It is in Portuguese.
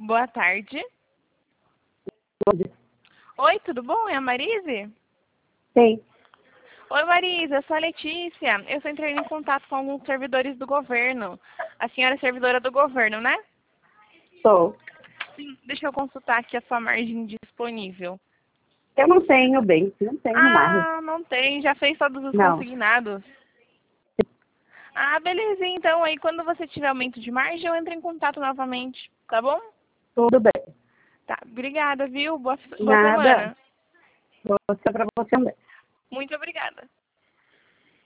Boa tarde. Oi, tudo bom? É a Marise? Sim. Oi, Marise, eu sou a Letícia. Eu estou entrando em contato com alguns servidores do governo. A senhora é servidora do governo, né? Sou. Sim. Deixa eu consultar aqui a sua margem disponível. Eu não tenho, bem. Não tenho mais. Ah, não tem. Já fez todos os Não. consignados? Ah, beleza. Então, aí quando você tiver aumento de margem, eu entro em contato novamente. Tá bom? Tudo bem. Tá. Obrigada, viu? Boa Nada. semana. Vou mostrar pra você também. Muito obrigada.